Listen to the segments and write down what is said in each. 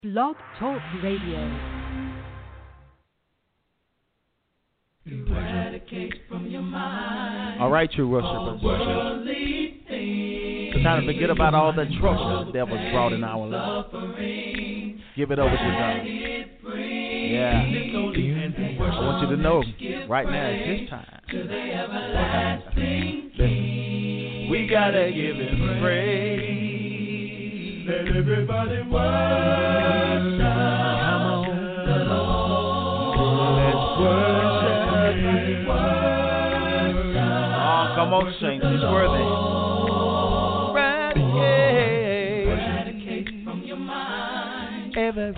Blog Talk Radio. All right, you worshipers. It's time to forget about all the trouble the devil's brought in our life. Give it over to God. Yeah. I want you to know right now it's His time. Listen. We gotta give Him praise. Let everybody worship. Come on. The Lord. Let's worship. Oh, come on, saints. He's worthy. Eradicate from your mind everything,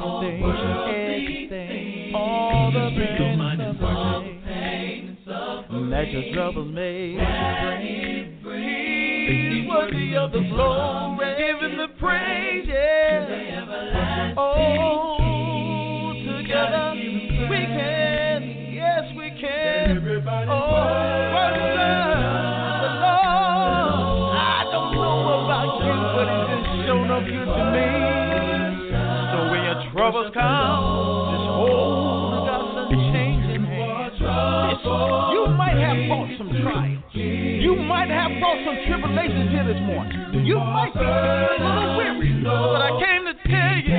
all the pain and suffering that your troubles may bring. He's worthy of the glory, give Him the praise, yeah. Oh, together we can, yes we can. Oh, worship the Lord. I don't know about you, but He's just shown up good to me. So when your troubles come, just hold God's unchanging hand. Listen, you might have fought some trials. You might have fought some tribulations here this morning. You might be a little weary, but I came to tell you,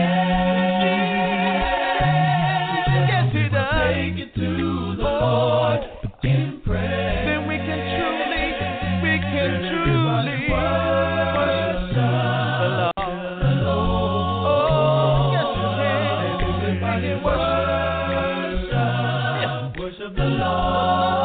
yes, He does. Take it to the Lord in prayer. Then we can truly worship the Lord. Oh, yes, we can. Worship the Lord.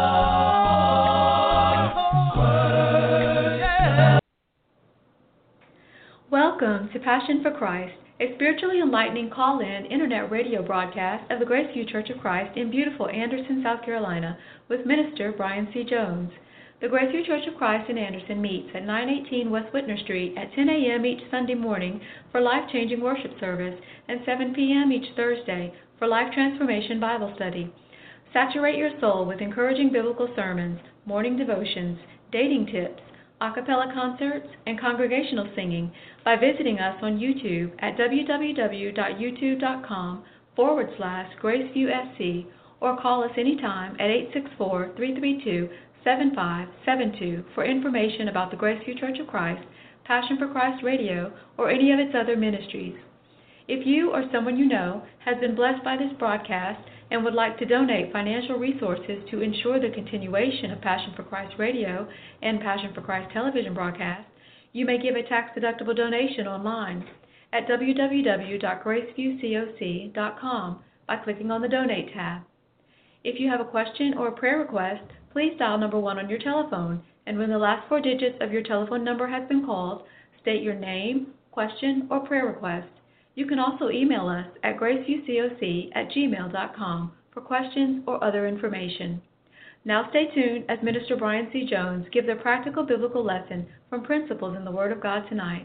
Welcome to Passion for Christ, a spiritually enlightening call-in internet radio broadcast of the Graceview Church of Christ in beautiful Anderson, South Carolina, with Minister Brian C. Jones. The Graceview Church of Christ in Anderson meets at 918 West Whitner Street at 10 a.m. each Sunday morning for life-changing worship service and 7 p.m. each Thursday for Life Transformation Bible Study. Saturate your soul with encouraging biblical sermons, morning devotions, dating tips, a cappella concerts, and congregational singing by visiting us on YouTube at www.youtube.com/GraceviewSC or call us anytime at 864-332-7572 for information about the Graceview Church of Christ, Passion for Christ Radio, or any of its other ministries. If you or someone you know has been blessed by this broadcast and would like to donate financial resources to ensure the continuation of Passion for Christ Radio and Passion for Christ television broadcast, you may give a tax-deductible donation online at www.graceviewcoc.com by clicking on the Donate tab. If you have a question or a prayer request, please dial number 1 on your telephone, and when the last 4 digits of your telephone number has been called, state your name, question, or prayer request. You can also email us at graceviewcoc@gmail.com for questions or other information. Now stay tuned as Minister Brian C. Jones gives a practical biblical lesson from principles in the Word of God tonight.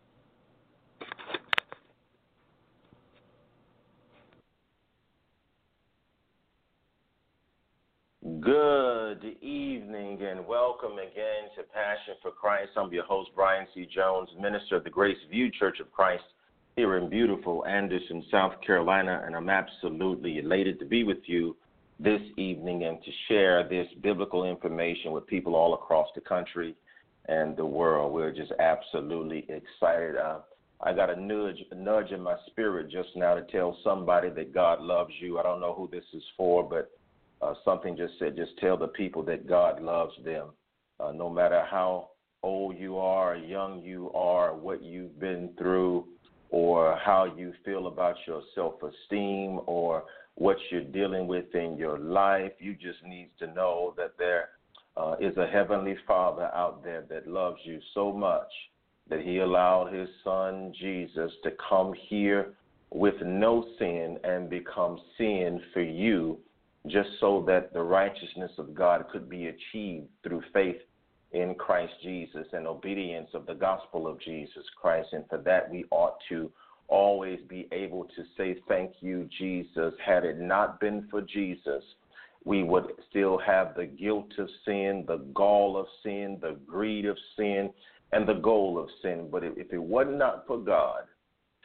Good evening and welcome again to Passion for Christ. I'm your host, Brian C. Jones, minister of the Graceview Church of Christ here in beautiful Anderson, South Carolina, and I'm absolutely elated to be with you this evening and to share this biblical information with people all across the country and the world. We're just absolutely excited. I got a nudge in my spirit just now to tell somebody that God loves you. I don't know who this is for, but something just said, just tell the people that God loves them. No matter how old you are, young you are, what you've been through, or how you feel about your self-esteem or what you're dealing with in your life, you just need to know that there is a heavenly Father out there that loves you so much that He allowed His Son Jesus to come here with no sin and become sin for you, just so that the righteousness of God could be achieved through faith in Christ Jesus and obedience of the gospel of Jesus Christ. And for that, we ought to always be able to say, thank you, Jesus. Had it not been for Jesus, we would still have the guilt of sin, the gall of sin, the greed of sin, and the goal of sin. But if it was not for God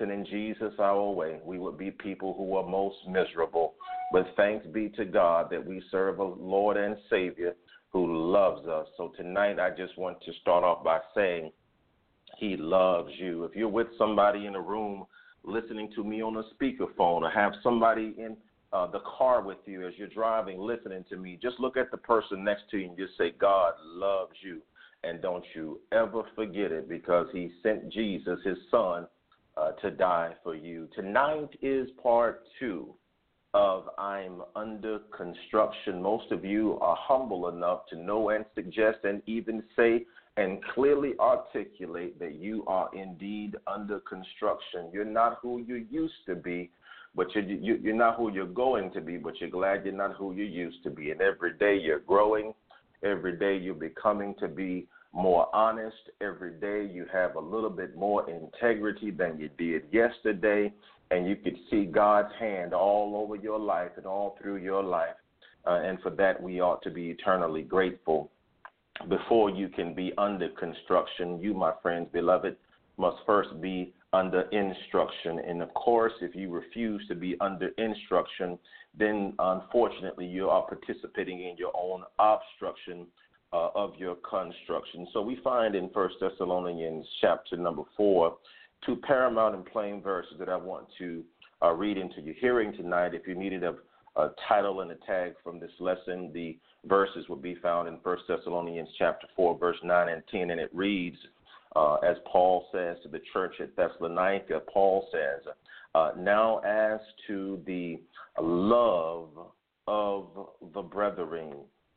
sending Jesus our way, we would be people who are most miserable. But thanks be to God that we serve a Lord and Savior who loves us. So tonight I just want to start off by saying he loves you. If you're with somebody in a room listening to me on a speakerphone, or have somebody in the car with you as you're driving listening to me, just look at the person next to you and just say, God loves you. And don't you ever forget it, because he sent Jesus, his son, to die for you. Tonight is part 2 of I'm Under Construction. Most of you are humble enough to know and suggest and even say and clearly articulate that you are indeed under construction. You're not who you used to be, but you're not who you're going to be, but you're glad you're not who you used to be. And every day you're growing. Every day you're becoming to be more honest. Every day you have a little bit more integrity than you did yesterday, and you could see God's hand all over your life and all through your life. And for that, we ought to be eternally grateful. Before you can be under construction, you, my friends, beloved, must first be under instruction. And of course, if you refuse to be under instruction, then unfortunately you are participating in your own obstruction of your construction. So we find in 1 Thessalonians chapter number 4, 2 paramount and plain verses that I want to read into your hearing tonight. If you needed a title and a tag from this lesson, the verses will be found in 1 Thessalonians chapter 4, verse 9 and 10, and it reads, as Paul says to the church at Thessalonica, Paul says, now as to the love of the brethren,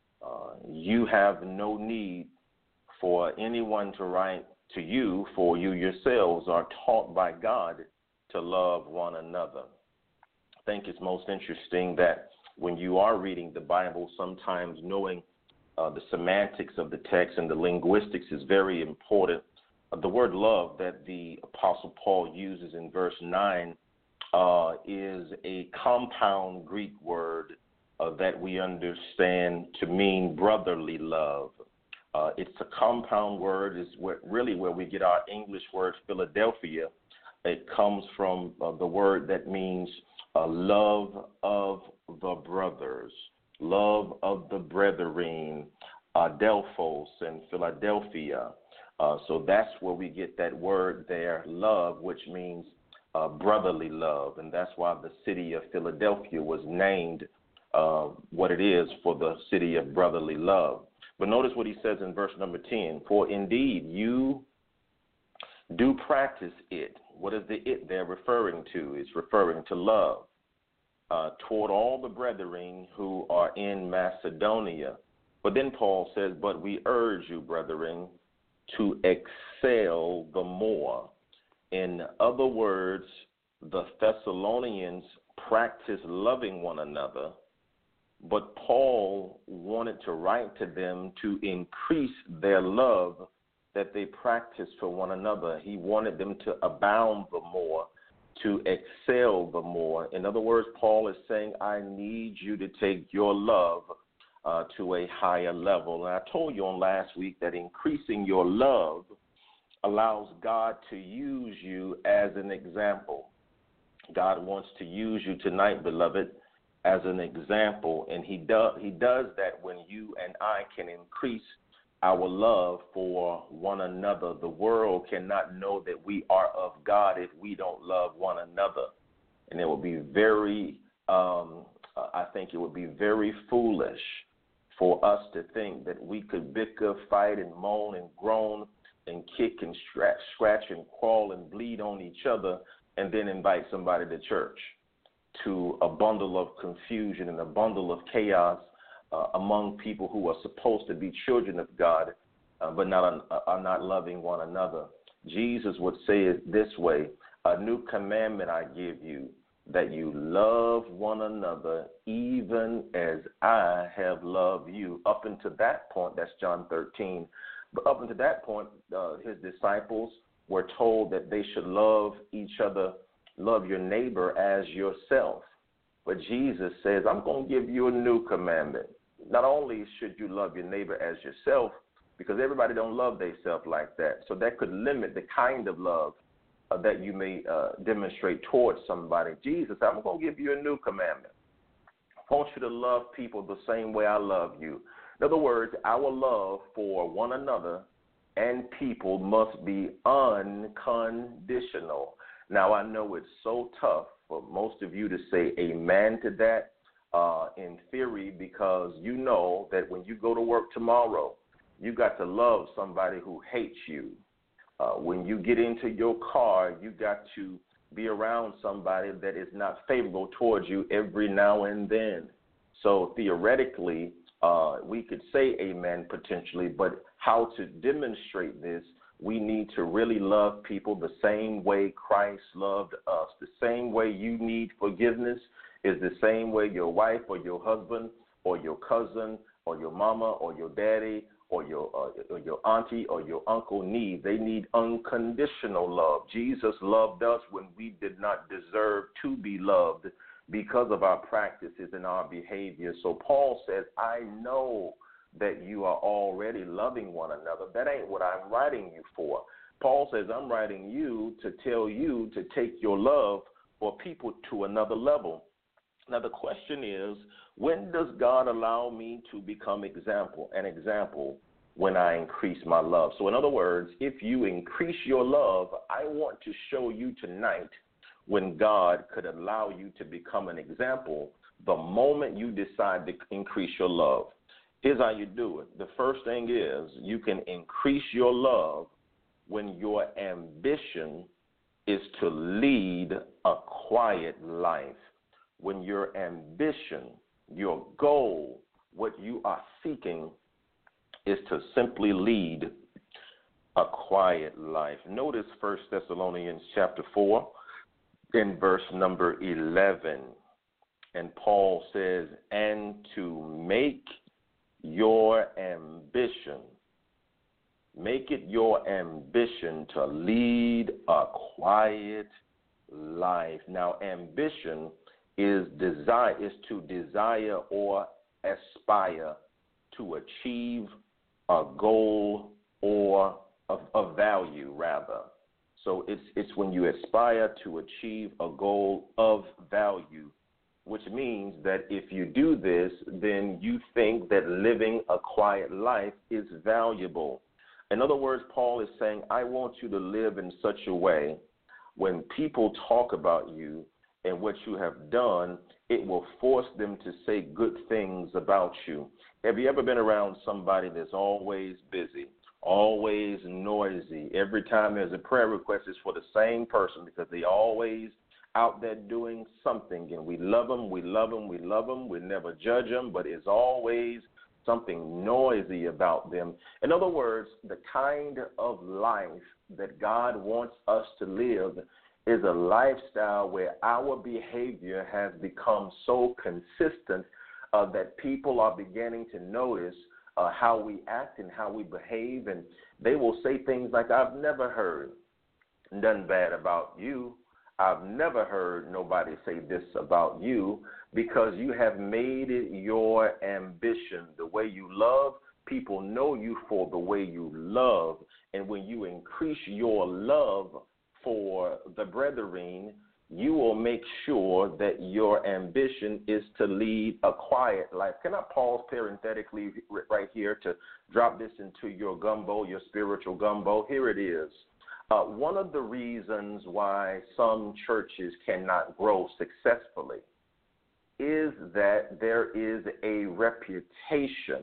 you have no need for anyone to write to you, for you yourselves are taught by God to love one another. I think it's most interesting that when you are reading the Bible, sometimes knowing the semantics of the text and the linguistics is very important. The word love that the Apostle Paul uses in verse 9 is a compound Greek word that we understand to mean brotherly love. It's a compound word, is really where we get our English word Philadelphia. It comes from the word that means love of the brothers, love of the brethren, Adelphos and Philadelphia. So that's where we get that word there, love, which means brotherly love. And that's why the city of Philadelphia was named what it is, for the city of brotherly love. But notice what he says in verse number 10, for indeed you do practice it. What is the it they're referring to? It's referring to love toward all the brethren who are in Macedonia. But then Paul says, but we urge you, brethren, to excel the more. In other words, the Thessalonians practice loving one another, but Paul wanted to write to them to increase their love that they practice for one another. He wanted them to abound the more, to excel the more. In other words, Paul is saying, I need you to take your love to a higher level. And I told you on last week that increasing your love allows God to use you as an example. God wants to use you tonight, beloved, as an example, and he does that when you and I can increase our love for one another. The world cannot know that we are of God if we don't love one another. And it would be very, I think it would be very foolish for us to think that we could bicker, fight, and moan and groan and kick and scratch and crawl and bleed on each other and then invite somebody to church, to a bundle of confusion and a bundle of chaos among people who are supposed to be children of God, but are not loving one another. Jesus would say it this way, a new commandment I give you, that you love one another even as I have loved you. Up until that point, that's John 13, but up until that point, his disciples were told that they should love each other, love your neighbor as yourself. But Jesus says, I'm going to give you a new commandment. Not only should you love your neighbor as yourself, because everybody don't love themselves like that. So that could limit the kind of love that you may demonstrate towards somebody. Jesus said, I'm going to give you a new commandment. I want you to love people the same way I love you. In other words, our love for one another and people must be unconditional. Now, I know it's so tough for most of you to say amen to that in theory, because you know that when you go to work tomorrow, you got to love somebody who hates you. When you get into your car, you got to be around somebody that is not favorable towards you every now and then. So theoretically, we could say amen potentially, but how to demonstrate this, we need to really love people the same way Christ loved us. The same way you need forgiveness is the same way your wife or your husband or your cousin or your mama or your daddy or your auntie or your uncle need. They need unconditional love. Jesus loved us when we did not deserve to be loved because of our practices and our behavior. So Paul says, I know that you are already loving one another. That ain't what I'm writing you for. Paul says, I'm writing you to tell you to take your love for people to another level. Now, the question is, when does God allow me to become an example when I increase my love? So in other words, if you increase your love, I want to show you tonight when God could allow you to become an example the moment you decide to increase your love. Here's how you do it. The first thing is you can increase your love when your ambition is to lead a quiet life. When your ambition, your goal, what you are seeking is to simply lead a quiet life. Notice 1 Thessalonians chapter 4 in verse number 11. And Paul says, and to make your ambition, make it your ambition to lead a quiet life. Now, ambition is to desire or aspire to achieve a goal or a value, rather. So it's when you aspire to achieve a goal of value, which means that if you do this, then you think that living a quiet life is valuable. In other words, Paul is saying, I want you to live in such a way when people talk about you and what you have done, it will force them to say good things about you. Have you ever been around somebody that's always busy, always noisy? Every time there's a prayer request, it's for the same person because they always out there doing something. And we love them, we love them, we love them. We never judge them, but it's always something noisy about them. In other words, the kind of life that God wants us to live is a lifestyle where our behavior has become so consistent that people are beginning to notice how we act and how we behave, and they will say things like, I've never heard nothing bad about you. I've never heard nobody say this about you, because you have made it your ambition. The way you love, people know you for the way you love, and when you increase your love for the brethren, you will make sure that your ambition is to lead a quiet life. Can I pause parenthetically right here to drop this into your gumbo, your spiritual gumbo? Here it is. One of the reasons why some churches cannot grow successfully is that there is a reputation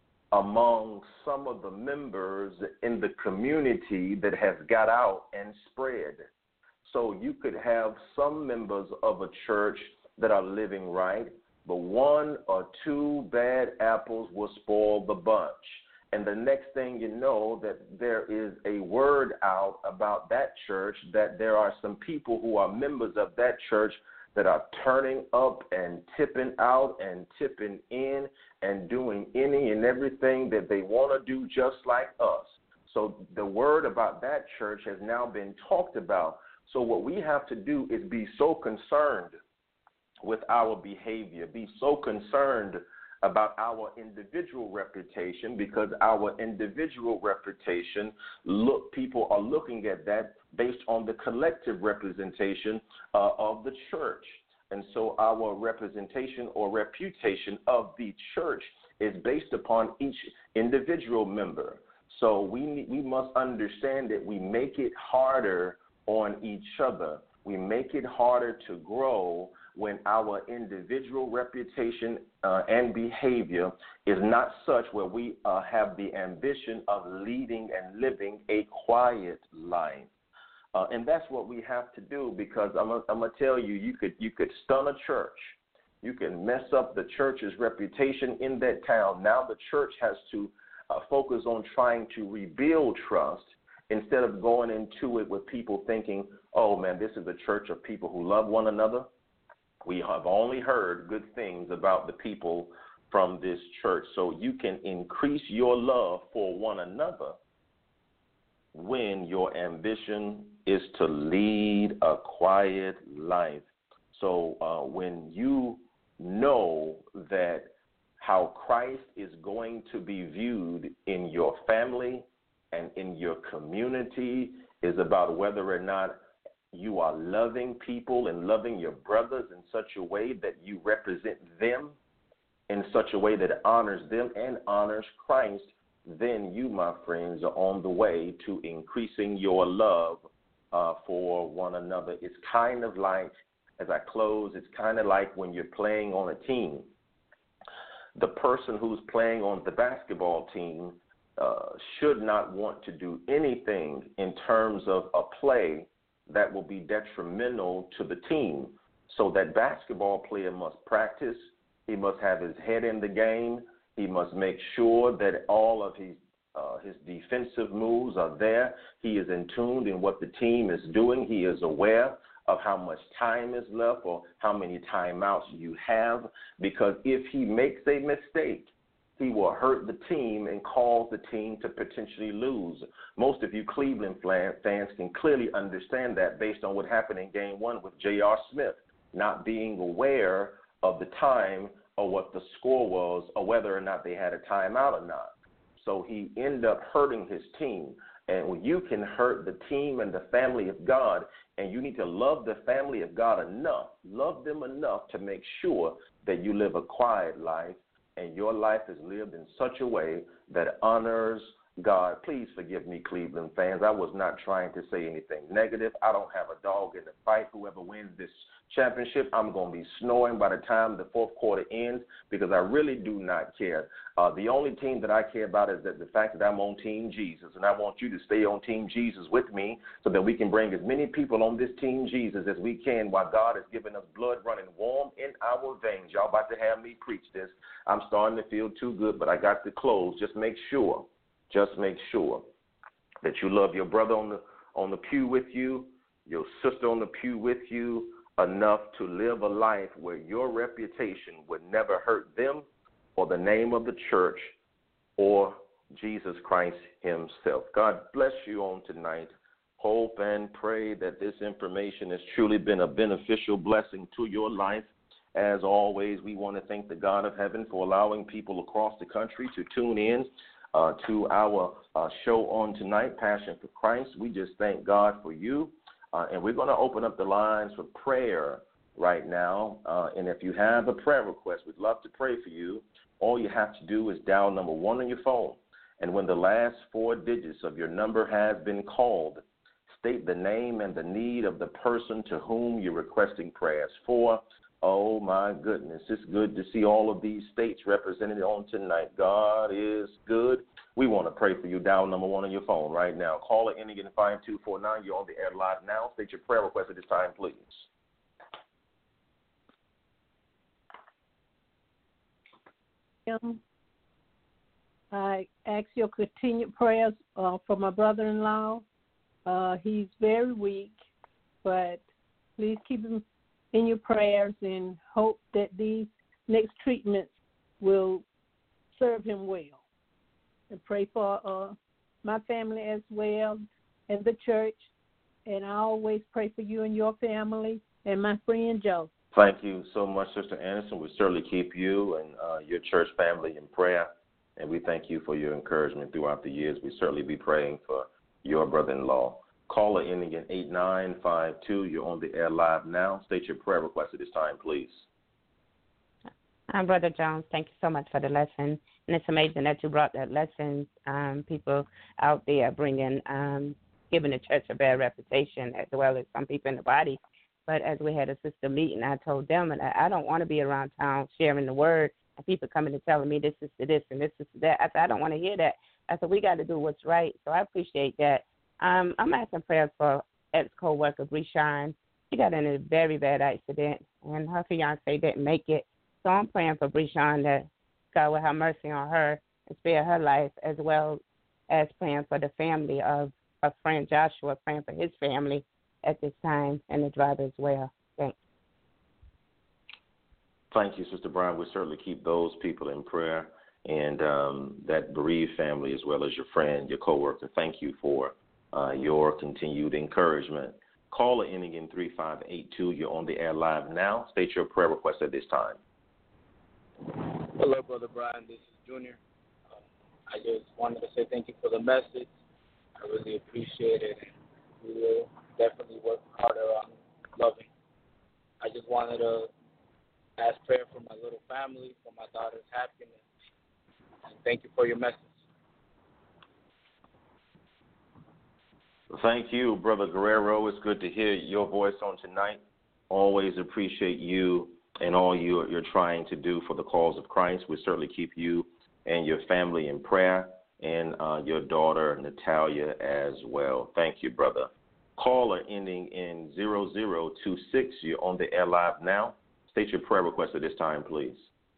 among some of the members in the community that has got out and spread. So you could have some members of a church that are living right, but one or two bad apples will spoil the bunch. And the next thing you know, that there is a word out about that church, that there are some people who are members of that church that are turning up and tipping out and tipping in and doing any and everything that they want to do just like us. So the word about that church has now been talked about. So what we have to do is be so concerned with our behavior, be so concerned about our individual reputation, because our individual reputation, people are looking at that based on the collective representation of the church. And so our representation or reputation of the church is based upon each individual member. So we must understand that we make it harder on each other. We make it harder to grow when our individual reputation and behavior is not such where we have the ambition of leading and living a quiet life. And that's what we have to do, because I'm gonna tell you, you could stun a church. You can mess up the church's reputation in that town. Now the church has to focus on trying to rebuild trust instead of going into it with people thinking, oh, man, this is a church of people who love one another. We have only heard good things about the people from this church. So you can increase your love for one another when your ambition is to lead a quiet life. So when you know that how Christ is going to be viewed in your family and in your community is about whether or not you are loving people and loving your brothers in such a way that you represent them in such a way that honors them and honors Christ, then you, my friends, are on the way to increasing your love for one another. It's kind of like, as I close, it's kind of like when you're playing on a team. The person who's playing on the basketball team should not want to do anything in terms of a play that will be detrimental to the team. So that basketball player must practice. He must have his head in the game. He must make sure that all of his defensive moves are there. He is in tune in what the team is doing. He is aware of how much time is left or how many timeouts you have, because if he makes a mistake, he will hurt the team and cause the team to potentially lose. Most of you Cleveland fans can clearly understand that based on what happened in Game 1 with J.R. Smith, not being aware of the time or what the score was or whether or not they had a timeout or not. So he ended up hurting his team. And when you can hurt the team and the family of God, and you need to love the family of God enough, love them enough to make sure that you live a quiet life and your life is lived in such a way that honors God. Please forgive me, Cleveland fans. I was not trying to say anything negative. I don't have a dog in the fight. Whoever wins this championship, I'm going to be snoring by the time the fourth quarter ends, because I really do not care. The only team that I care about is that the fact that I'm on Team Jesus, and I want you to stay on Team Jesus with me so that we can bring as many people on this Team Jesus as we can while God has given us blood running warm in our veins. Y'all about to have me preach this. I'm starting to feel too good, but I got to close. Just make sure that you love your brother on the pew with you, your sister on the pew with you, enough to live a life where your reputation would never hurt them or the name of the church or Jesus Christ himself. God bless you on tonight. Hope and pray that this information has truly been a beneficial blessing to your life. As always, we want to thank the God of heaven for allowing people across the country to tune in to our show on tonight, Passion for Christ. We just thank God for you. And we're going to open up the lines for prayer right now. And if you have a prayer request, we'd love to pray for you. All you have to do is dial number 1 on your phone. And when the last 4 digits of your number has been called, state the name and the need of the person to whom you're requesting prayers for. Oh, my goodness. It's good to see all of these states represented on tonight. God is good. We want to pray for you. Dial number 1 on your phone right now. Caller ending in 5249. You're on the air live now. State your prayer request at this time, please. I ask your continued prayers for my brother-in-law. He's very weak, but please keep him in your prayers and hope that these next treatments will serve him well. And pray for my family as well and the church. And I always pray for you and your family and my friend Joe. Thank you so much, Sister Anderson. We certainly keep you and your church family in prayer, and we thank you for your encouragement throughout the years. We certainly be praying for your brother-in-law. Caller ending in 8952. You're on the air live now. State your prayer request at this time, please. Brother Jones, thank you so much for the lesson. And it's amazing that you brought that lesson. People out there giving the church a bad reputation, as well as some people in the body. But as we had a sister meeting, I told them, and I don't want to be around town sharing the word, and people coming and telling me this is to this and this is to that. I said, I don't want to hear that. I said, we got to do what's right. So I appreciate that. I'm asking prayers for ex-co-worker Breshawn. She got in a very bad accident, and her fiancé didn't make it. So I'm praying for Breshawn that God will have mercy on her and spare her life, as well as praying for the family of her friend Joshua, praying for his family at this time, and the driver as well. Thanks. Thank you, Sister Brown. We certainly keep those people in prayer, and that bereaved family, as well as your friend, your coworker. Thank you for your continued encouragement. Caller ending in 3582. You're on the air live now. State your prayer request at this time. Hello, Brother Brian. This is Junior. I just wanted to say thank you for the message. I really appreciate it, and we will definitely work harder on loving. I just wanted to ask prayer for my little family, for my daughter's happiness, and thank you for your message. Thank you, Brother Guerrero. It's good to hear your voice on tonight. Always appreciate you and all you're trying to do for the cause of Christ. We certainly keep you and your family in prayer, and your daughter, Natalia, as well. Thank you, brother. Caller ending in 0026. You're on the air live now. State your prayer request at this time, please.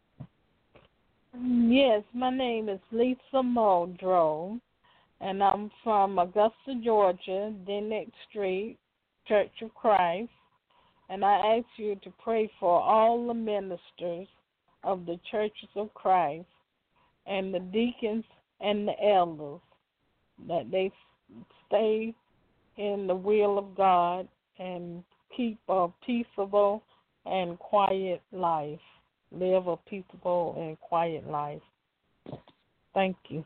Yes, my name is Lisa Muldrow, and I'm from Augusta, Georgia, Dennett Street, Church of Christ. And I ask you to pray for all the ministers of the Churches of Christ and the deacons and the elders, that they stay in the will of God and keep a peaceable and quiet life. Live a peaceable and quiet life. Thank you.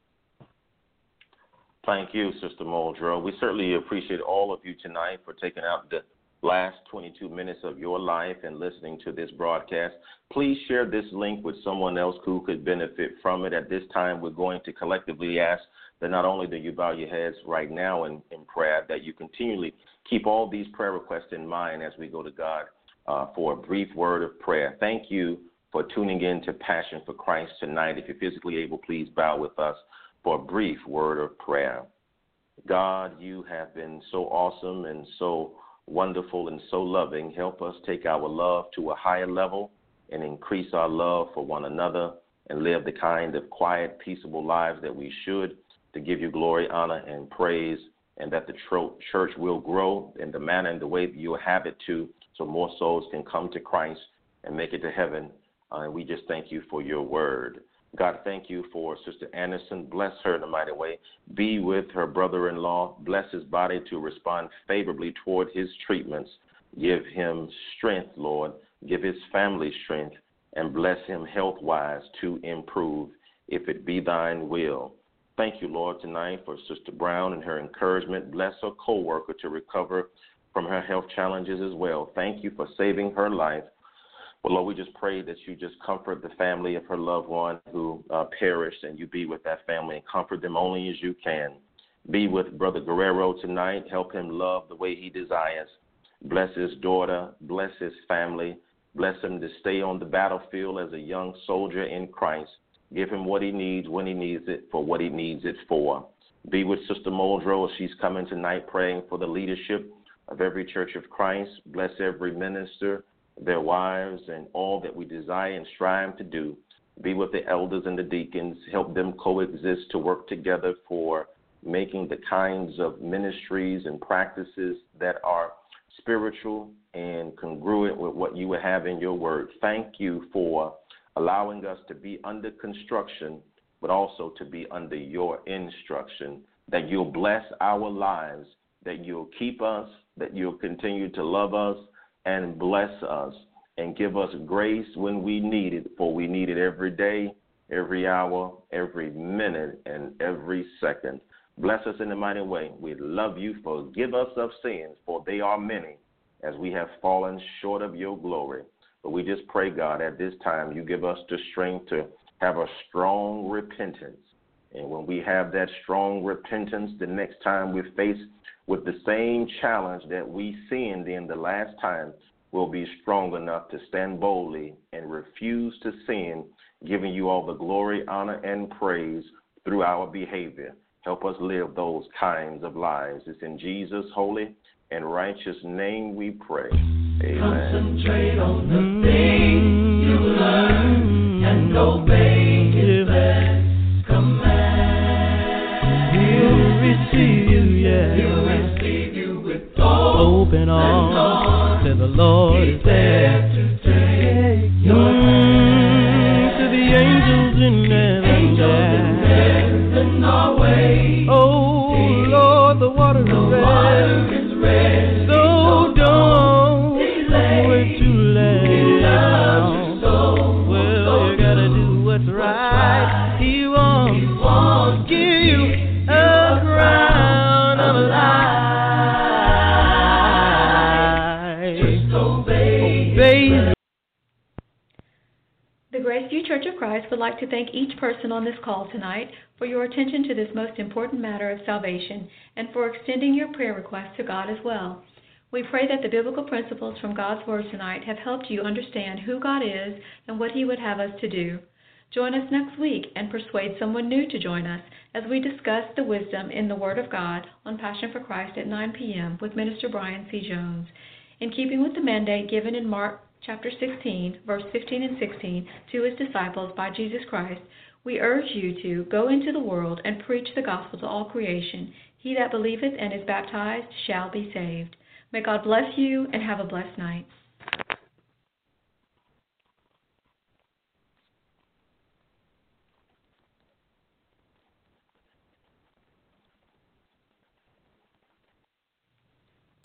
Thank you, Sister Muldrow. We certainly appreciate all of you tonight for taking out the last 22 minutes of your life and listening to this broadcast. Please share this link with someone else who could benefit from it. At this time, we're going to collectively ask that not only do you bow your heads right now in prayer, that you continually keep all these prayer requests in mind as we go to God for a brief word of prayer. Thank you for tuning in to Passion for Christ tonight. If you're physically able, please bow with us for a brief word of prayer. God, you have been so awesome and so wonderful and so loving. Help us take our love to a higher level and increase our love for one another and live the kind of quiet, peaceable lives that we should, to give you glory, honor, and praise, and that the church will grow in the manner and the way that you have it to, so more souls can come to Christ and make it to heaven. And we just thank you for your word. God, thank you for Sister Anderson. Bless her in a mighty way. Be with her brother-in-law. Bless his body to respond favorably toward his treatments. Give him strength, Lord. Give his family strength, and bless him health-wise to improve, if it be thine will. Thank you, Lord, tonight for Sister Brown and her encouragement. Bless her co-worker to recover from her health challenges as well. Thank you for saving her life. Well, Lord, we just pray that you just comfort the family of her loved one who perished, and you be with that family and comfort them only as you can. Be with Brother Guerrero tonight. Help him love the way he desires. Bless his daughter. Bless his family. Bless him to stay on the battlefield as a young soldier in Christ. Give him what he needs, when he needs it, for what he needs it for. Be with Sister Muldrow as she's coming tonight, praying for the leadership of every Church of Christ. Bless every minister, their wives, and all that we desire and strive to do. Be with the elders and the deacons. Help them coexist to work together for making the kinds of ministries and practices that are spiritual and congruent with what you would have in your word. Thank you for allowing us to be under construction, but also to be under your instruction, that you'll bless our lives, that you'll keep us, that you'll continue to love us and bless us, and give us grace when we need it, for we need it every day, every hour, every minute, and every second. Bless us in a mighty way. We love you. Forgive us of sins, for they are many, as we have fallen short of your glory. But we just pray, God, at this time you give us the strength to have a strong repentance. And when we have that strong repentance, the next time we're faced with the same challenge that we sinned in the last time, we'll be strong enough to stand boldly and refuse to sin, giving you all the glory, honor, and praise through our behavior. Help us live those kinds of lives. It's in Jesus' holy and righteous name we pray. Amen. Concentrate on the things you learn and obey His best command. He'll receive you, yeah. He'll receive you with open arms. That the Lord is there to take your hand. To the angels in heaven, our way. Oh Lord, the water is red. So don't wait too late. Well, you gotta do what's right. He won't give you a crown of life. Just obey. The Graceview Church of Christ would like to thank each person on this call tonight for your attention to this most important matter of salvation and for extending your prayer requests to God as well. We pray that the biblical principles from God's Word tonight have helped you understand who God is and what He would have us to do. Join us next week and persuade someone new to join us as we discuss the wisdom in the Word of God on Passion for Christ at 9 p.m. with Minister Brian C. Jones. In keeping with the mandate given in Mark chapter 16, verse 15 and 16, to His disciples by Jesus Christ, we urge you to go into the world and preach the gospel to all creation. He that believeth and is baptized shall be saved. May God bless you and have a blessed night.